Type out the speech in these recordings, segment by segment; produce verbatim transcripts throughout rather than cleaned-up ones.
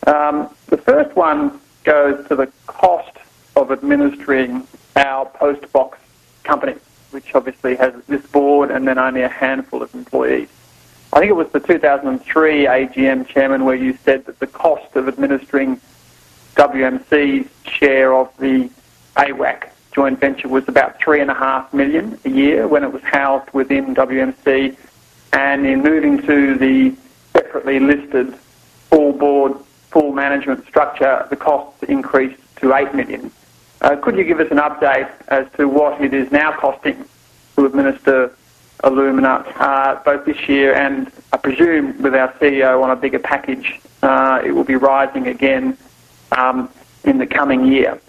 Um, the first one goes to the cost of administering our post-box company, which obviously has this board and then only a handful of employees. I think it was the two thousand three A G M, Chairman, where you said that the cost of administering W M C's share of the A W A C joint venture was about three and a half million a year when it was housed within W M C, and in moving to the separately listed full board, full management structure, the costs increased to eight million. Uh, could you give us an update as to what it is now costing to administer Alumina, uh, both this year and I presume with our C E O on a bigger package, uh, it will be rising again um, in the coming year?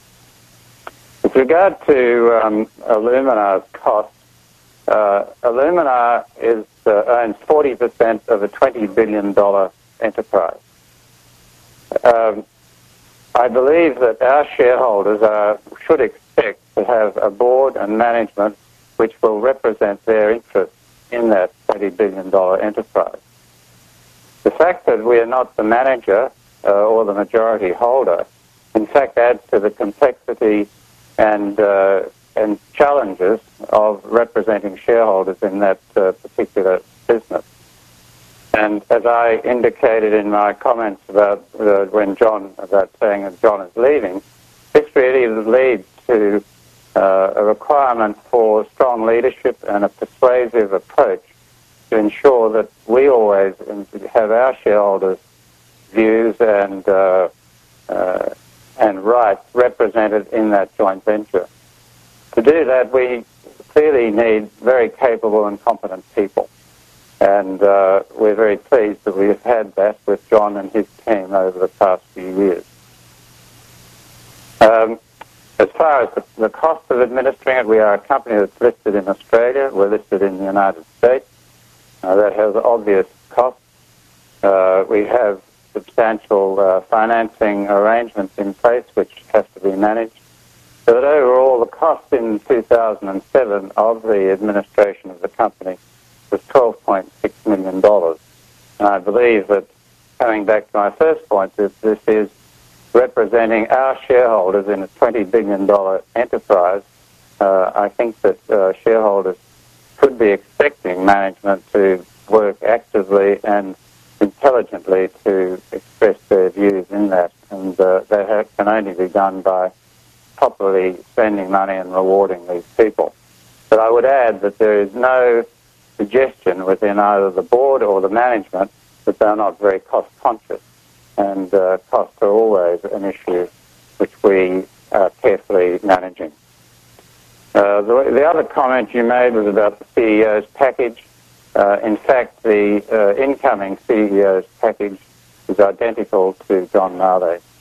With regard to um, Alumina's cost, uh, Alumina is, uh, owns forty percent of a twenty billion dollars enterprise. Um, I believe that our shareholders are, should expect to have a board and management which will represent their interests in that twenty billion dollars enterprise. The fact that we are not the manager uh, or the majority holder, in fact, adds to the complexity and uh, and challenges of representing shareholders in that uh, particular business. And as I indicated in my comments about uh, when John, about saying that John is leaving, this really leads to uh, a requirement for strong leadership and a persuasive approach to ensure that we always have our shareholders' views and uh, uh, and rights represented in that joint venture. To do that, we clearly need very capable and competent people. And uh, we're very pleased that we've had that with John and his team over the past few years. Um, as far as the, the cost of administering it, we are a company that's listed in Australia. We're listed in the United States. Uh, that has obvious costs. Uh, we have substantial uh, financing arrangements in place which have to be managed. So that overall the cost in two thousand seven of the administration of the company was twelve point six million dollars. And I believe that, coming back to my first point, that this is representing our shareholders in a twenty billion dollars enterprise. Uh, I think that uh, shareholders could be expecting management to work actively and intelligently to express their views in that, and uh, that ha- can only be done by properly spending money and rewarding these people. But I would add that there is no suggestion within either the board or the management that they're not very cost-conscious, and uh, costs are always an issue which we are carefully managing. Uh, the, the other comment you made was about the C E O's package. Uh, in fact, the uh, incoming C E O's package is identical to John Marley's.